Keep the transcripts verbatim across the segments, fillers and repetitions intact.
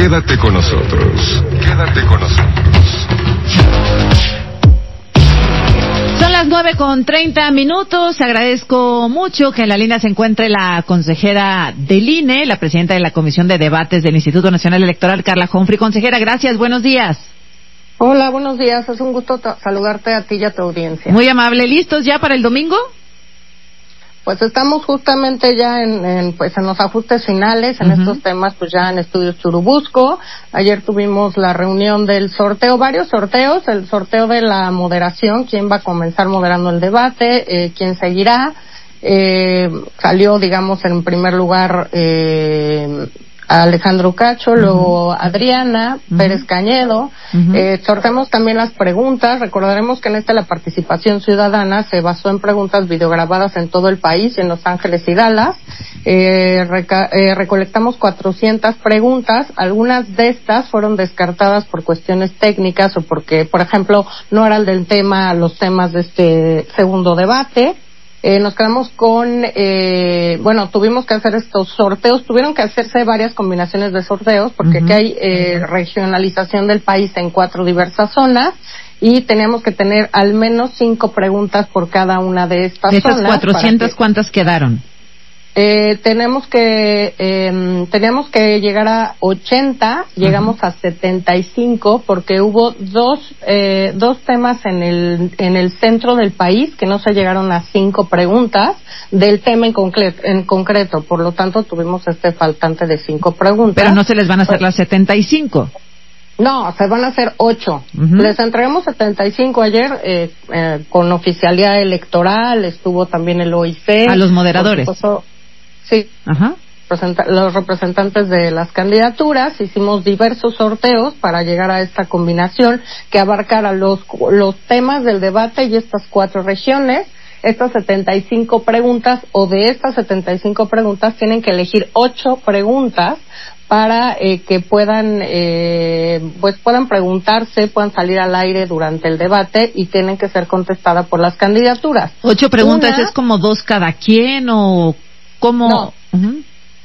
Quédate con nosotros. Quédate con nosotros. Son las nueve con treinta minutos. Agradezco mucho que en la línea se encuentre la consejera del I N E, la presidenta de la Comisión de Debates del Instituto Nacional Electoral, Carla Humphrey. Consejera, gracias. Buenos días. Hola, buenos días. Es un gusto t- saludarte a ti y a tu audiencia. Muy amable. ¿Listos ya para el domingo? Pues estamos justamente ya en, en pues en los ajustes finales en uh-huh. estos temas, pues ya en Estudios Churubusco. Ayer tuvimos la reunión del sorteo, varios sorteos, el sorteo de la moderación, quién va a comenzar moderando el debate, eh, quién seguirá. Eh, salió, digamos, en primer lugar eh, Alejandro Cacho, luego uh-huh. Adriana uh-huh. Pérez Cañedo. Uh-huh. Eh, sorteamos también las preguntas. Recordaremos que en esta la participación ciudadana se basó en preguntas videograbadas en todo el país, en Los Ángeles y Dallas. Eh, reca- eh, recolectamos cuatrocientas preguntas. Algunas de estas fueron descartadas por cuestiones técnicas o porque, por ejemplo, no eran del tema los temas de este segundo debate. Eh, nos quedamos con, eh, bueno, tuvimos que hacer estos sorteos, tuvieron que hacerse varias combinaciones de sorteos porque uh-huh. aquí hay eh, regionalización del país en cuatro diversas zonas y teníamos que tener al menos cinco preguntas por cada una de estas de zonas. ¿De esas cuatrocientas que, cuántas quedaron? Eh, tenemos que eh, teníamos que llegar a ochenta, llegamos uh-huh. a setenta y cinco porque hubo dos eh, dos temas en el en el centro del país que no se llegaron a cinco preguntas del tema en concreto, en concreto, por lo tanto tuvimos este faltante de cinco preguntas. Pero no se les van a hacer pues, las setenta y cinco. No, se van a hacer ocho. Uh-huh. Les entregamos setenta y cinco ayer eh, eh, con oficialidad electoral, estuvo también el O I C. A los moderadores. Sí, ajá. Los representantes de las candidaturas, hicimos diversos sorteos para llegar a esta combinación que abarcara los, los temas del debate y estas cuatro regiones. Estas setenta y cinco preguntas, o de estas setenta y cinco preguntas, tienen que elegir ocho preguntas para eh, que puedan, eh, pues puedan preguntarse, puedan salir al aire durante el debate y tienen que ser contestadas por las candidaturas. ¿Ocho preguntas Una, es como dos cada quien o...? ¿Cómo? No. Uh-huh.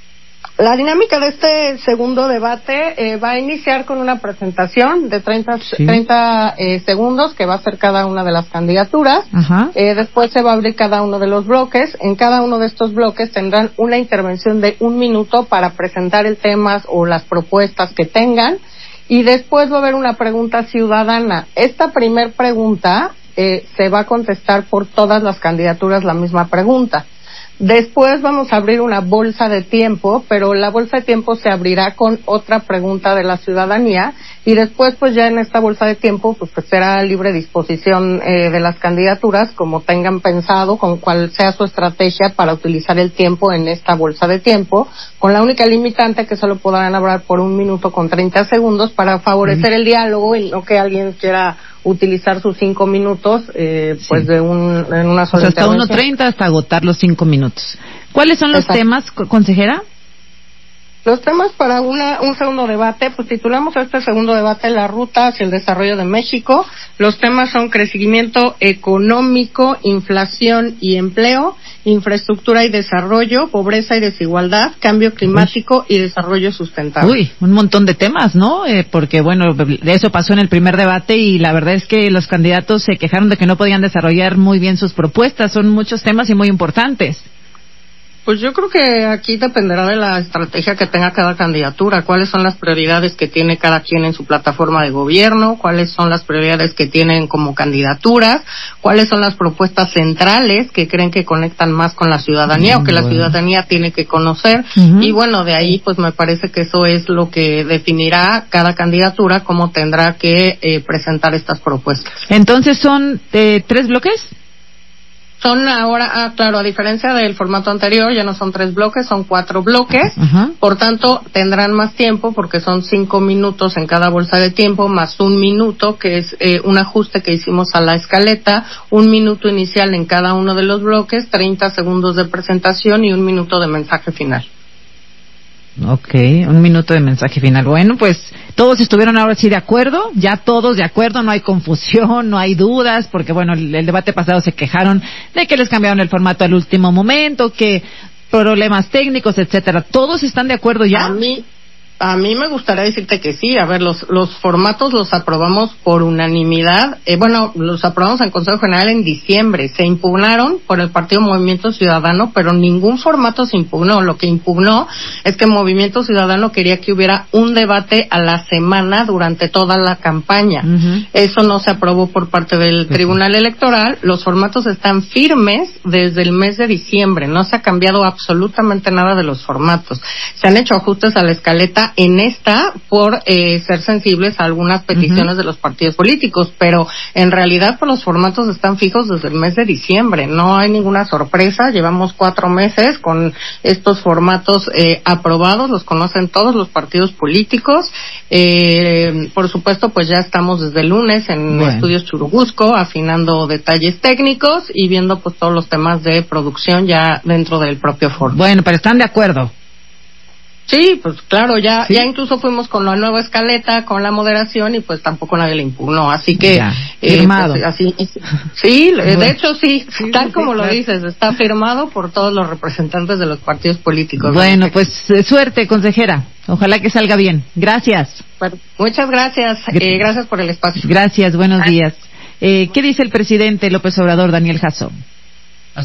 La dinámica de este segundo debate eh, va a iniciar con una presentación de treinta, sí. treinta eh, segundos que va a ser cada una de las candidaturas. Uh-huh. Eh, después se va a abrir cada uno de los bloques. En cada uno de estos bloques tendrán una intervención de un minuto para presentar el tema o las propuestas que tengan. Y después va a haber una pregunta ciudadana. Esta primer pregunta eh, se va a contestar por todas las candidaturas la misma pregunta. Después vamos a abrir una bolsa de tiempo, pero la bolsa de tiempo se abrirá con otra pregunta de la ciudadanía y después pues ya en esta bolsa de tiempo pues, pues será libre disposición eh, de las candidaturas como tengan pensado, con cuál sea su estrategia para utilizar el tiempo en esta bolsa de tiempo, con la única limitante que solo podrán hablar por un minuto con treinta segundos para favorecer el diálogo y no que alguien quiera utilizar sus cinco minutos eh, pues sí. de un en una sola o sea, hasta uno treinta hasta agotar los cinco minutos. ¿Cuáles son los Exacto. temas, consejera? Los temas para una un segundo debate, pues titulamos a este segundo debate La ruta hacia el desarrollo de México. Los temas son crecimiento económico, inflación y empleo, infraestructura y desarrollo, pobreza y desigualdad, cambio climático Uy. y desarrollo sustentable. Uy, un montón de temas, ¿no? Eh, porque, bueno, eso pasó en el primer debate y la verdad es que los candidatos se quejaron de que no podían desarrollar muy bien sus propuestas. Son muchos temas y muy importantes. Pues yo creo que aquí dependerá de la estrategia que tenga cada candidatura, cuáles son las prioridades que tiene cada quien en su plataforma de gobierno, cuáles son las prioridades que tienen como candidaturas, cuáles son las propuestas centrales que creen que conectan más con la ciudadanía mm, o que bueno. la ciudadanía tiene que conocer uh-huh. y bueno, de ahí pues me parece que eso es lo que definirá cada candidatura, cómo tendrá que eh, presentar estas propuestas. Entonces son eh, tres bloques. Son ahora, ah, claro, a diferencia del formato anterior, ya no son tres bloques, son cuatro bloques. Uh-huh. Por tanto, tendrán más tiempo porque son cinco minutos en cada bolsa de tiempo, más un minuto, que es eh, un ajuste que hicimos a la escaleta, un minuto inicial en cada uno de los bloques, treinta segundos de presentación y un minuto de mensaje final. Ok, un minuto de mensaje final. Bueno, pues todos estuvieron ahora sí de acuerdo, ya todos de acuerdo, no hay confusión, no hay dudas, porque bueno, el, el debate pasado se quejaron de que les cambiaron el formato al último momento, que problemas técnicos, etcétera. ¿Todos están de acuerdo ya? A mí, A mí me gustaría decirte que sí. A ver, los los formatos los aprobamos por unanimidad. Eh, bueno, los aprobamos en Consejo General en diciembre. Se impugnaron por el Partido Movimiento Ciudadano, pero ningún formato se impugnó. Lo que impugnó es que Movimiento Ciudadano quería que hubiera un debate a la semana durante toda la campaña. Uh-huh. Eso no se aprobó por parte del uh-huh. Tribunal Electoral. Los formatos están firmes desde el mes de diciembre. No se ha cambiado absolutamente nada de los formatos. Se han hecho ajustes a la escaleta en esta por eh, ser sensibles a algunas peticiones uh-huh. de los partidos políticos, pero en realidad pues los formatos están fijos desde el mes de diciembre. No hay ninguna sorpresa. Llevamos cuatro meses con estos formatos eh, aprobados, los conocen todos los partidos políticos. Eh, por supuesto, pues ya estamos desde el lunes en bueno. Estudios Churubusco afinando detalles técnicos y viendo pues todos los temas de producción ya dentro del propio foro. Bueno, pero están de acuerdo. Sí, pues claro, ya ¿Sí? ya incluso fuimos con la nueva escaleta, con la moderación y pues tampoco nadie le impugnó, así que ya, firmado. Eh, pues, así, sí, bueno. de hecho sí, sí tal sí, como sí, lo claro. dices, está firmado por todos los representantes de los partidos políticos. Bueno, pues eh, suerte, consejera. Ojalá que salga bien. Gracias. Bueno, muchas gracias. Eh, gracias por el espacio. Gracias, buenos días. Eh, ¿Qué dice el presidente López Obrador, Daniel Jasso?